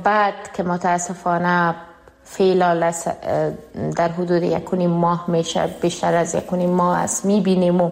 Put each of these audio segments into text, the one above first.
بعد که متاسفانه فعلا در حدود 1.5 ماه میشه، بیشتر از 1.5 ماه است میبینیم.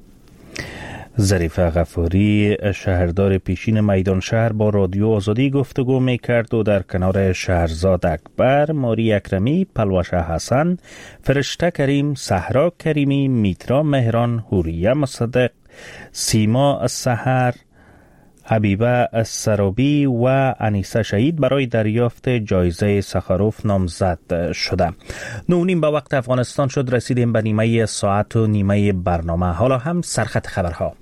ظریفه غفاری شهردار پیشین میدان شهر با رادیو آزادی گفتگو میکرد و در کنار شهرزاد اکبر، ماری اکرمی، پلوشه حسن، فرشته کریم، صحرا کریمی، میترا مهران، حوریه مصدق، سیما السحر، حبیبه السرابی و انیسه شهید برای دریافت جایزه سخاروف نامزد شده. 9:30 به وقت افغانستان شد. رسیدیم به نیمه ساعت و نیمه برنامه. حالا هم سرخط خبرها.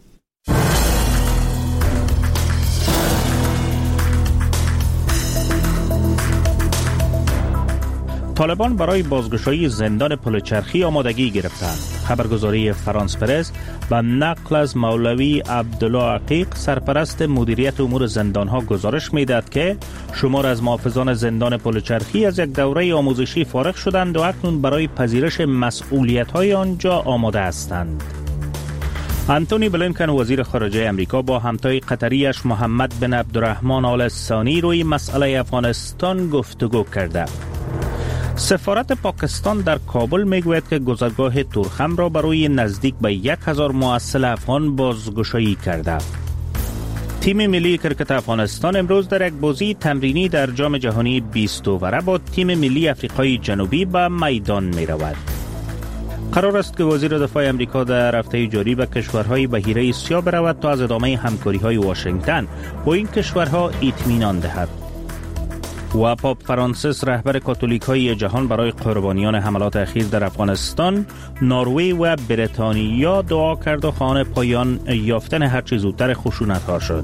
طالبان برای بازگشایی زندان پلچرخی آمادگی گرفتند. خبرگزاری فرانس پرس به نقل از مولوی عبدالله عقیق، سرپرست مدیریت امور زندانها، گزارش می‌دهد که شمار از محافظان زندان پلچرخی از یک دوره آموزشی فارغ شدند و اکنون برای پذیرش مسئولیت‌های آنجا آماده هستند. انتونی بلینکن وزیر خارجه امریکا با همتای قطریش محمد بن عبدالرحمن آل ثانی روی مسئله افغانستان گفتگو کرده. سفارت پاکستان در کابل میگوید که گذرگاه تورخم را برای نزدیک به 1000 محصل افغان بازگشایی کرده. تیم ملی کرکت افغانستان امروز در یک بازی تمرینی در جام جهانی 20 اووره با تیم ملی افریقای جنوبی به میدان می رود. قرار است که وزیر دفاع امریکا در هفته جاری به کشورهای بحیره سیاه برود تا از ادامه همکاری‌های واشنگتن با این کشورها اطمینان دهد. و پاپ فرانسیس، رهبر کاتولیک‌های جهان، برای قربانیان حملات اخیر در افغانستان، نروژ و بریتانیا دعا کرد و خواهان پایان یافتن هرچه زودتر خشونت‌ها شد.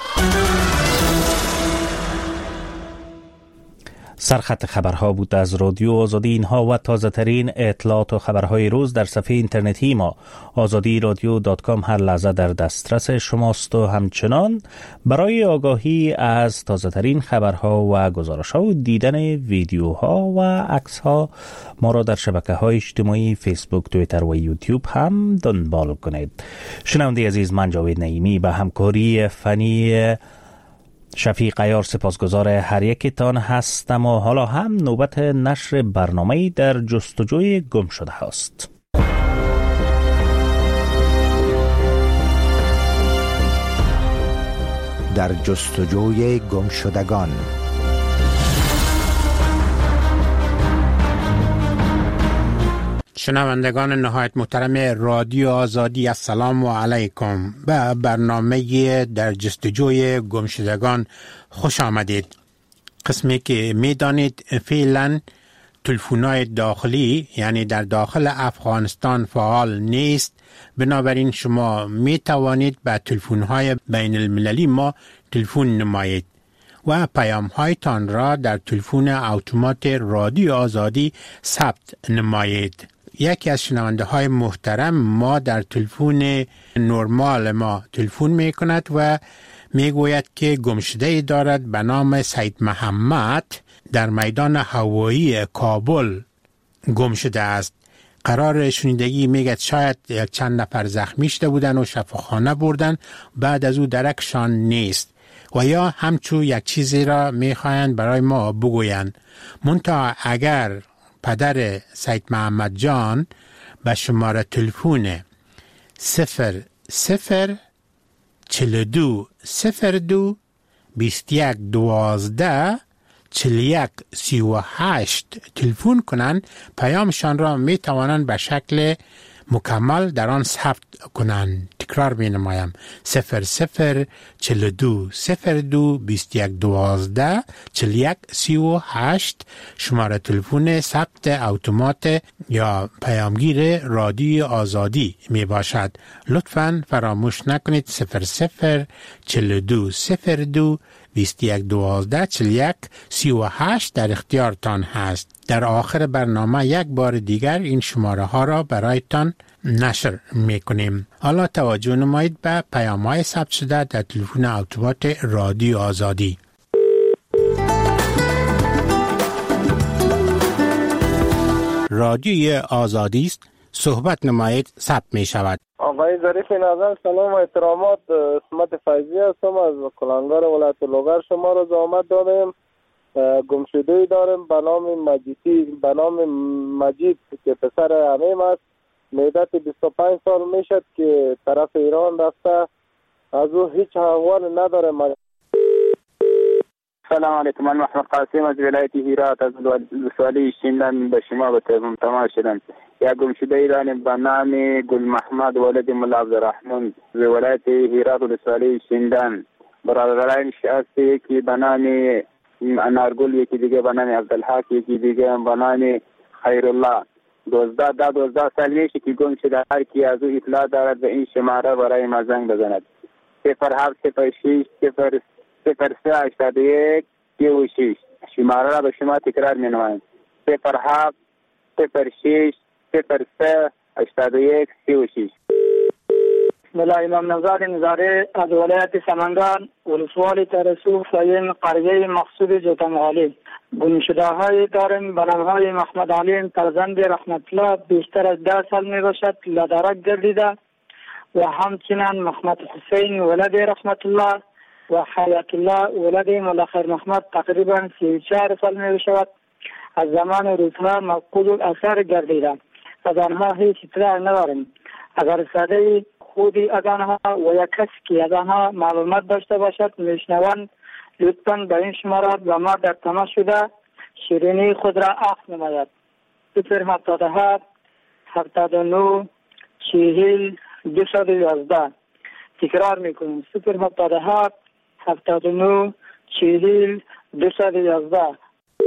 سرخط خبرها بود از رادیو آزادی. اینها و تازه ترین اطلاعات و خبرهای روز در صفحه اینترنتی ما azadiradio.com هر لحظه در دسترس شماست و همچنان برای آگاهی از تازه ترین خبرها و گزارش‌ها و دیدن ویدیوها و عکس‌ها ما را در شبکه‌های اجتماعی فیسبوک، توییتر و یوتیوب هم دنبال کنید. شنونده عزیز، من جاوید نعیمی به همکاری فنی شفیق عیار سپاسگزار هر یکتان هستم و حالا هم نوبت نشر برنامه‌ای در جستجوی گم شده هست. در جستجوی گم شدگان. شنوندگان نهایت محترم رادیو آزادی، السلام علیکم. به برنامه در جستجوی گمشدگان خوش آمدید. قسمی که میدانید فعلا تلفن‌های داخلی، یعنی در داخل افغانستان، فعال نیست. بنابراین شما می توانید به تلفن‌های بین المللی ما تلفن نمایید و پیام‌هایتان را در تلفن اتومات رادیو آزادی ثبت نمایید. یکی از شنونده های محترم ما در تلفن نرمال ما تلفن می کند و می گوید که گمشده دارد به نام سید محمد در میدان هوایی کابل گمشده است. قرار شنیدگی میگه شاید چند نفر زخمی شده بودن و شفاخانه بردن، بعد از او درکشان نیست و یا همچون یک چیزی را میخواین برای ما بگوین. منتها اگر پدر سید محمد جان به شماره تلفن 004202 2112 4138 تلفن کنند، پیامشان را می توانند به شکل مکمل در آن ثبت کنند. تکرار می نمایم 004202 2112 4138 شماره تلفن ثبت اتومات یا پیامگیر رادیو آزادی می باشد. لطفاً فراموش نکنید 004202 2112 4138 در اختیارتان هست. در آخر برنامه یک بار دیگر این شماره ها را برایتان نشر میکنیم. حالا توجه نمایید به پیام‌های ثبت شده در تلفن اتومات رادیو آزادی. رادیو آزادی است، صحبت نمایید، ثبت می شود. آقای ظریف ناظر، سلام و احترامات. اسمت فیضی هستم از کلانگار ولایت لوگر. شما را زحمت دادیم گمشده داریم به نام مجید که پسر عمیم است. مدت 25 سال میشد که طرف ایران رفته، از او هیچ احوال نداره. سلام علیکم، من محمد قاسم از ولایت هرات از ولسوالی شیندن به شما به تماس شدم. یک گمشده ایرانی به نام گل محمد ولد ملا عبدالرحمن از ولایت هرات ولسوالی شیندن. برادران هست، یکی به نام انارگل، یکی دیگه به نام عبدالحق، یکی دیگه به نام خیرالله. 12 سال میشه که گم شده. هر کی از او اطلاع دارد به این شماره برای ما زنگ بزند. 0706 0381 36. شماره را به شما تکرار می نمایم. 0706 0381 36. ملا امام نوزاد نظاره از ولایت سمنگان ولسوالی ترسو سایم قریه مقصود جوتمغالی. گمشده های داریم به نامهای محمد علیم فرزند رحمت الله بیشتر از 10 سال می باشد لدرک گردیده و همچنین محمد حسین ولد رحمت الله و حیات الله ولد ملا خیر محمد تقریبا 34 سال می باشد. از زمان روزها مفقود الاثر گردیده. از آنها هیچ اطلاع نداریم. اگر صدای خودی از آنها و یک کسی که از آنها معلومات داشته باشد میشنوند، لطفاً به این شماره با ما در تماس شده شیرینی خود را عفو نماید. 077 79 40 211. تکرار میکنیم 077 79 40 211.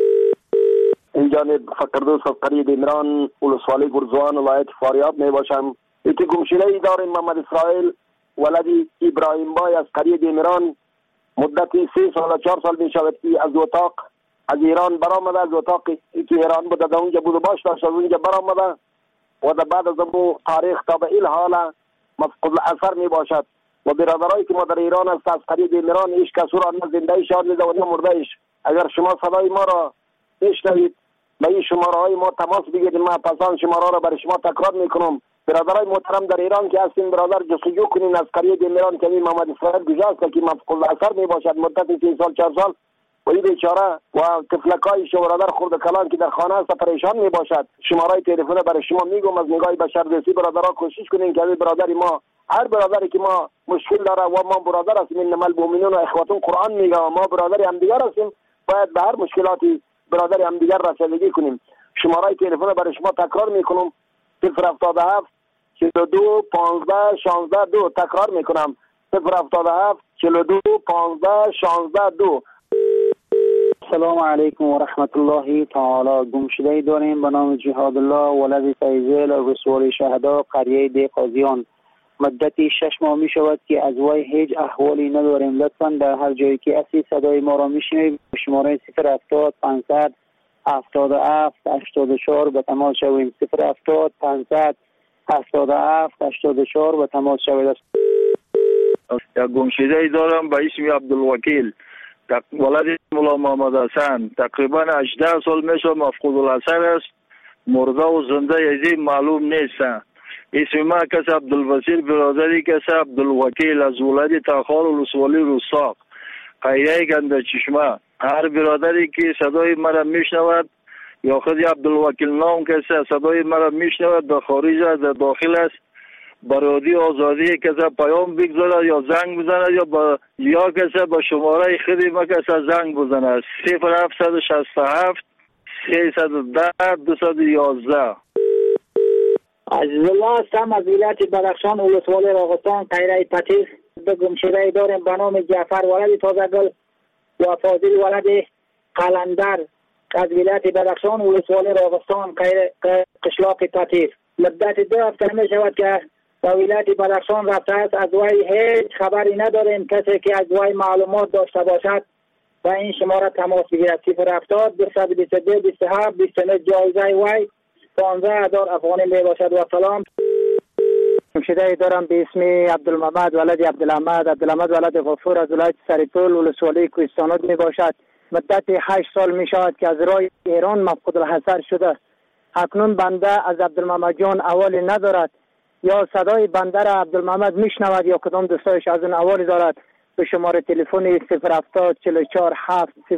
این جانب فقردوس از قریه دیمران ولسوالی گرزوان ولایت فاریاب می باشم. یکی گمشده ای داریم محمد اسرائیل ولدی ابراهیم بای از قریه دیمران. مدتی 3 سال و 4 سال می شود که از اتاق از ایران برآمده. از اتاقی که ایران بوده در اونجا بود و باش داشت از اونجا برآمده و در بعد از اون تاریخ تا به این حال مفقود الاثر می باشد. و برادرایی که ما در ایران است از قریه دیمران هیچ کس را نه زنده شاد نیده و نه مرده ایش. اگر شما صدای ما را بشنوید به این شماره های ما تماس بگیرید. ما پسان شماره را برای شما تکرار میکنم. برادرای محترم در ایران که هستین برادر جستجو کنین از قریه دیمران که این محمد اسرائیل گذاشته که مفقود الاثر می باشد مدت 3 سال 4 سال و این بیچاره و طفلکای شو برادر خرد کلان که در خانه است پریشان می باشد. شماره تلفن برای شما میگم از نگاه بشردوستی برادرها کوشش کنین که برادر ما هر برادری که ما مشکل داره و ما برادر هستیم انما المؤمنون اخوة قرآن میگه و ما برادر هم دیگر هستیم باید به هر مشکلاتی برادر هم دیگر رسیدگی کنیم. شماره تلفن برای شما تکرار میکنم 077 42 15 16 2. تکرار میکنم 077 42 15 16 2. السلام علیکم و رحمت الله تعالی. گمشده داریم به نام جهاد الله ولد فیضل از ولسوالی شهدا قریه دی قاضیان. مدتی 6 ماه می شود که از وی هیچ احوالی نداریم. لطفاً در هر جایی که اسی صدای ما را میشنوید شماره 070 500 77 84 به تماس شویم. 070 500 77 84 به تماس شوید. یک گمشده ای دارم به اسم عبدالوکیل ولد مولا محمد حسن. تقریبا 18 سال میشه مفقود الاثر است. مرده و زنده از این معلوم نیست. اسم ما کس عبدالبصیر برادری کس عبدالوکیل از ولد تاخار ولسوالی رستاق قریه گنده چشمه. هر برادری که صدای مرا میشنود یا خود عبدالوکیل نام کسی صدای مرا میشنود در خارج است در داخل است برادی آزادی کسی پیام بگذارد یا زنگ بزند یا کسی با شماره خودی ما کسی زنگ بزند 0767 310 211. عزیز الله هستم از ولایت بدخشان ولسوالی راغستان قریه پتیس. به گمشده داریم به نام جعفر ولد تازگل و فاضل ولد قلندر از ولایت بدخشان ولسوالی راغستان قشلاق پتیس. مدت 2 هفته می شود که به ولایت بدخشان رفته است. از وی هیچ خبری نداریم. کسی که از وی معلومات داشته باشد و این شماره تماس بگیرد 070 222 27 29. جایزه وی 15,000 افغانی می باشد. و سلام. گمشده دارم به اسم عبدالمحمد ولد عبدالحمد ولد غفور از ولایت سریپول ولسوالی کوهستانات می باشد. مدت 8 سال می شود که از راه ایران مفقود الاثر شده. اکنون بنده از عبدالمحمد جان اوالی ندارد. یا صدای بنده را عبدالمحمد میشنود یا کدام دوستایش از اون اوالی دارد. به شماره تلفن 070 44 7